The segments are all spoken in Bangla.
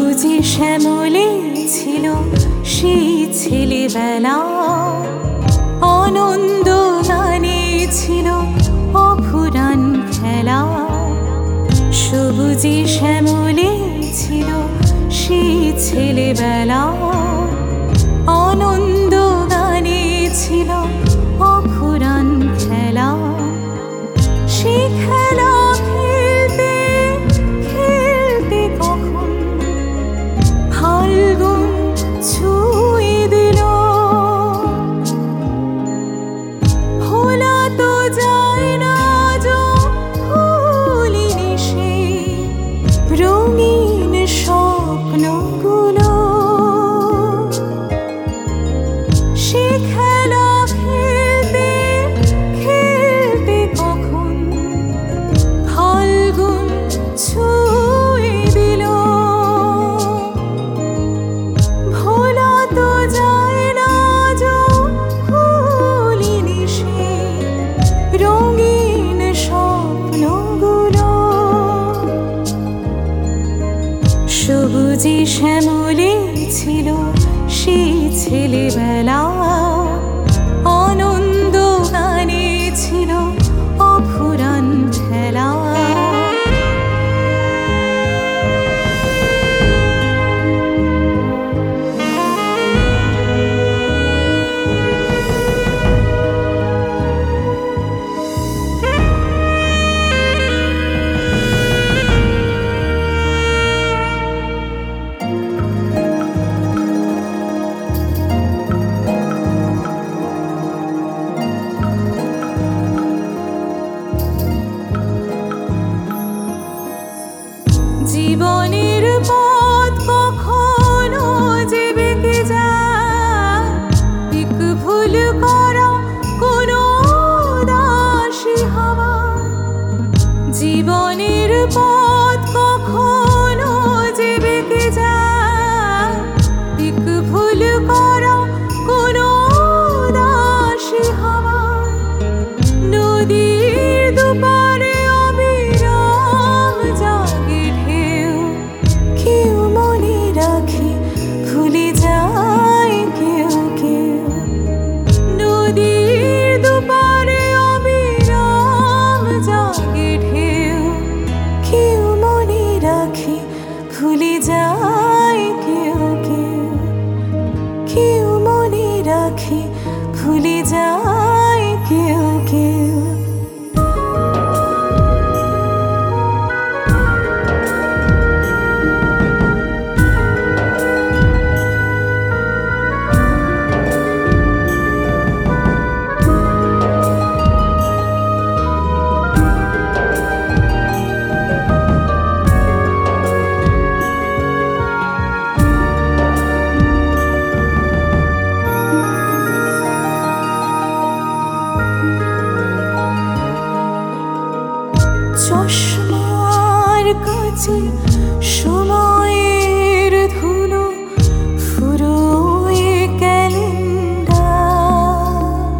সবুজে শ্যামলে ছিল সেই ছেলেবেলা, আনন্দ গানে ছিল অফুরান খেলা। সবুজে শ্যামলে ছিল সেই ছেলেবেলা, আনন্দ গানে ছিল অফুরান খেলা। সেই খেলা খেলতে খেলতে কখন ফাল্গুন ছুঁয়ে দিল। ভোলা তো যায় না যো ভুলিনি সেই রঙিন স্বপ্নগুলো। সে খেলা খেলতে খেলতে কখন ফাল্গুন ছুঁয়ে দিল। ভোলা তো যায় না যো ভুলিনি সেই রঙিন স্বপ্নগুলো। সবুজে শ্যামলে ছিল সেই ছেলেবেলা, আনন্দ গানে ছিল অফুরান খেলা। জীবনের পথ কখনো যে বেঁকে যায়, এক ভুল করা কোনো দাসী হওয়া। জীবনের পথ কখনো যে বেঁকে যায়, এক ভুল করা কোনো দাসী হওয়া। নদীর দুপারে অবিরাম জাগে ঢেউ, কেউ মনে রাখে ভুলে যায় কেউ কেউ। নদীর দুপারে অবিরাম জাগে ঢেউ, কেউ মনে রাখে ভুলে যায় কেউ কেউ। কেউ মনে রাখে ভুলে যায় কেউ কেউ। চশমার কাছে সময়ের ধুলো ফুরোয় ক্যালেন্ডার।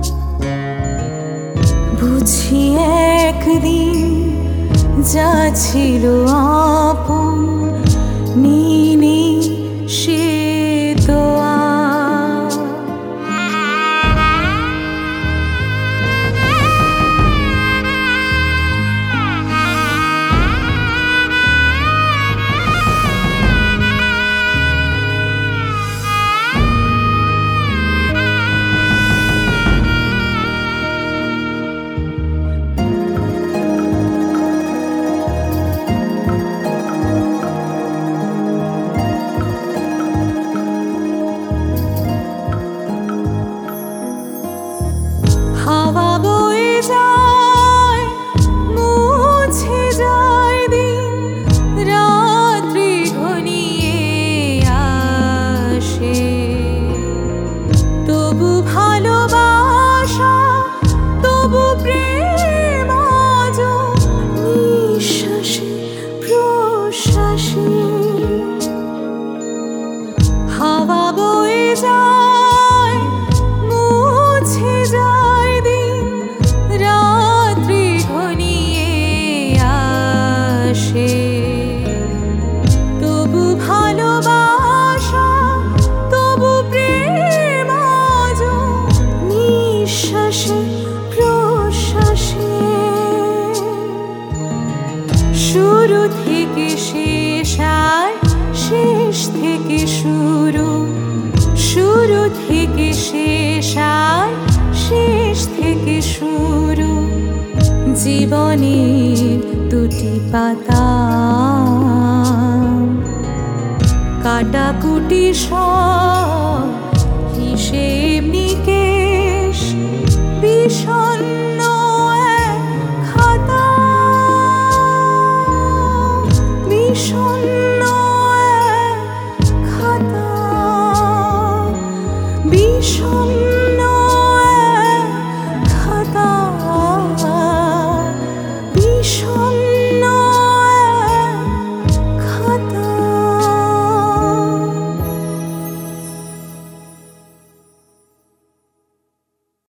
বুঝি একদিন যা ছিল আপন নিনি সে তো আর। হাওয়া বয়ে যায়, মুছে যায় দিন, রাত্রি ঘনিয়ে আসে। তবু ভালোবাসা, তবু প্রেম আজ নিঃশ্বাসে প্রশ্বাসে। হাওয়া বয়ে যায়, মুছে যায় দিন, রাত্রি ঘনিয়ে আসে। তবু ভালো থেকে শেষ আর শেষ থেকে শুরু, শুরু থেকে শেষ আর শেষ থেকে শুরু। জীবনের দুটি পাতা, কাটাকুটি সব হিসেব নিকেশ, বিষণ্ণ এক খাতা, বিষণ্ণ এক খাতা, বিষণ্ণ